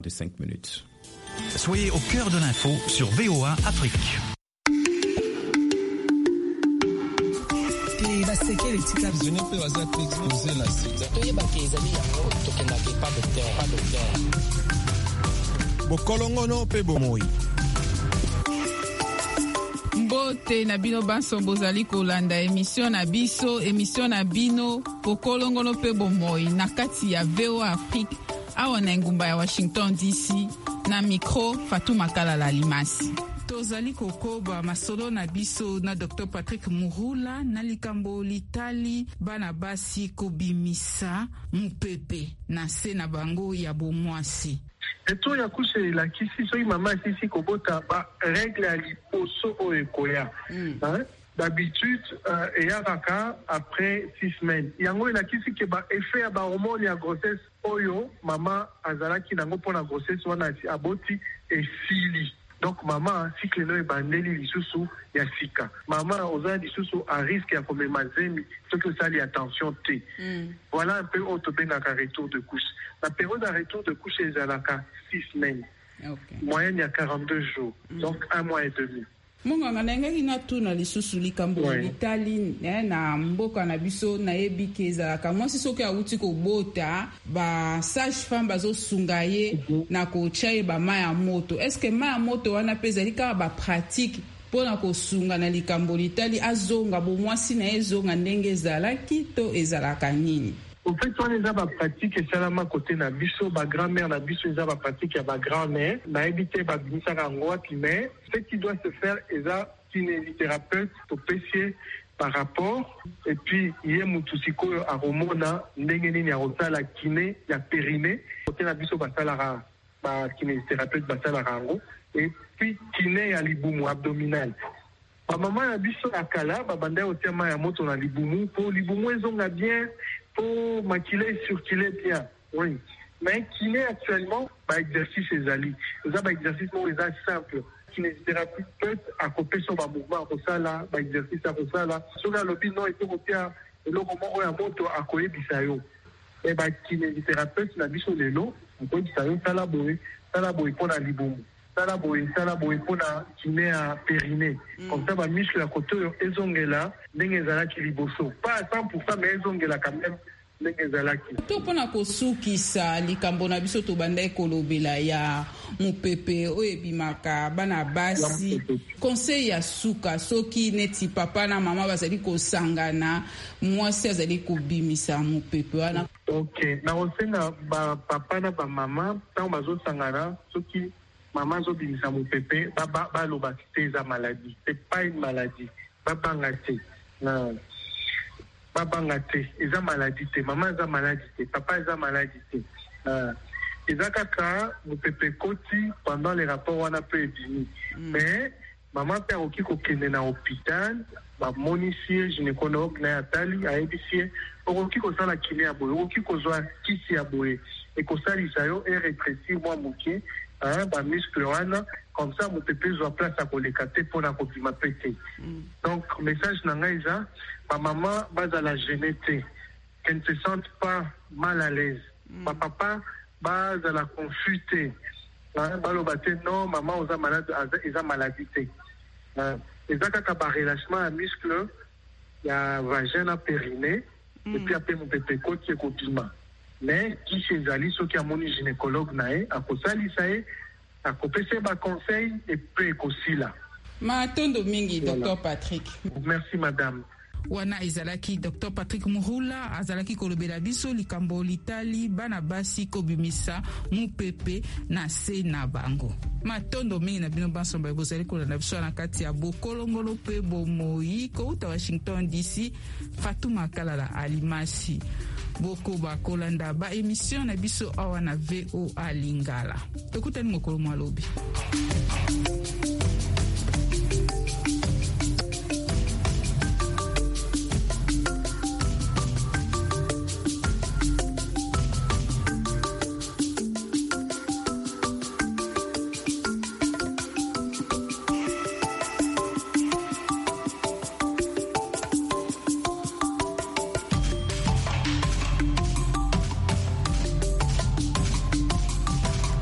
de 5 minutes. Soyez au cœur de l'info sur VOA Afrique. Bokolongono pe bomoi. Mbote na bino banso bozali kolanda émission na bino Bokolongono pe bomoi na kati ya VOA Afrique awa na ngumba ya Washington DC na micro Fatou Makala Alimasi. Tozali kokoba masolo na biso na Dr. Patrick Mouroula na likambo litali bana basi kobimisa mupepe na se na bango ya bomwasi. Eto ya kushe la kisi soki mama sisi kobota ba règle ya liposo o ekoya. D'habitude eyaka après 6 semaines. Yango la kisi ke ba effet ya ba hormone ya grossesse oyo mama azalaki nango pona grossesse wana aboti esili. Donc maman cycle no ebandeli lisusu ya sika. Maman oza lisusu a risque ya komema zemi soki osali attention te. Voilà un peu autobenaka retour de couche. La période de retour de couche ezalaka 6 semaines. Okay. Moyenne ya 42 jours. Donc 1 mois et demi. Monganga na ngaki na tuna lisusu likambo litali na mboka na biso na yebiki ezalaka mwasi soki awuti kobota ba sage femme bazosunga ye na kochaye ba maya moto. Est-ce que maya moto wana peza lika ba pratique pona kosunga na likambo litali azonga bo mwasi na ezonga ndenge ezalaki to ezalaka nini? En fait, on les a pas pratique et salama côté na biso ba grand-mère na biso les a pas pratique ya ba grand-mère na éviter ba binisa ngwa mais ce qui doit se faire est à kinésithérapeute pour pessier par rapport et puis yé mutusiko a hormona ndenge nini ya rosala kiné ya périnée côté na biso ba salara ba kinésithérapeute ba salara ngo et puis kiné ya libumu abdominal. Ba maman na biso akala ba banda otema ya moto na libumu pour libumu ezonga bien pour maquiller circuler bien. Oui. Mais kiné actuellement, exercice les alliés. Nous avons exercice simple. Kinésithérapeute à couper sur ma mouvement pour ça là, exercice à ça là. Sur la lobby non, il faut faire le moment où un moto à coller bisayo. Et kinésithérapeute n'a biso les lots, on peut bisayo salaboy pour la liboum. Salaboy pour la kiné à périnée. Comme ça, muscle à côté ezongela, n'engezala ki liboso. Pas à 100%, mais ezongela quand même. To pona kosukisa likambo na biso to banda ekolobela ya mupepe oyebimaka bana basi conseil ya suka soki neti papa na mama bazali kosangana mwasi azali kobimisa mupepe wana. Okay, na osenga ba papa na ba mama tango bazosangana soki mama zobimisa mupepe ba loba teza maladie. C'est pas une maladie. Babanga te. Non. Babanga te, eza maladie te, maman eza maladie te, papa eza maladie te. Eza kaka mupepe koti pendant les rapports wana peut ebimi. Mais maman pe oki kokende na hôpital, ba monisie gynécologue na atali ayebisie oki kosala kiné ya boye, oki kozwa kisi ya boye et kosalisa yo et rétrécir moi moke ba muscle wana comme ça mupepe zo place à koleka te pona kopima pete. Donc message na ngai eza ma maman base à la gênée, qu'elle ne se sente pas mal à l'aise. Ma papa base à la confuter. Non, maman osa malade, eza maladie. Eza kaka ba relâchement à muscle, ya vagin à périnée, et puis après mon pépé côte qui est compliment. Mais qui chez Zali, ceux qui a mon gynécologue nae, à kosali sae, à kopese ba conseil et puis aussi là. Ma tondo mingi, Dr. Patrick. Merci madame. Wana ezalaki Dr. Patrick Mouroula azalaki kolobela biso likambo litali bana basi kobimisa mupepe na se na bango. Matondo mingi na bino banso ba bozali kolanda biso na kati ya Bokolongolo pe bomoi kouta Washington DC. Fatou Makala Alimasi boko ba kolanda ba émission na biso awa na VOA Lingala. Tokutani mokolo mwalobi.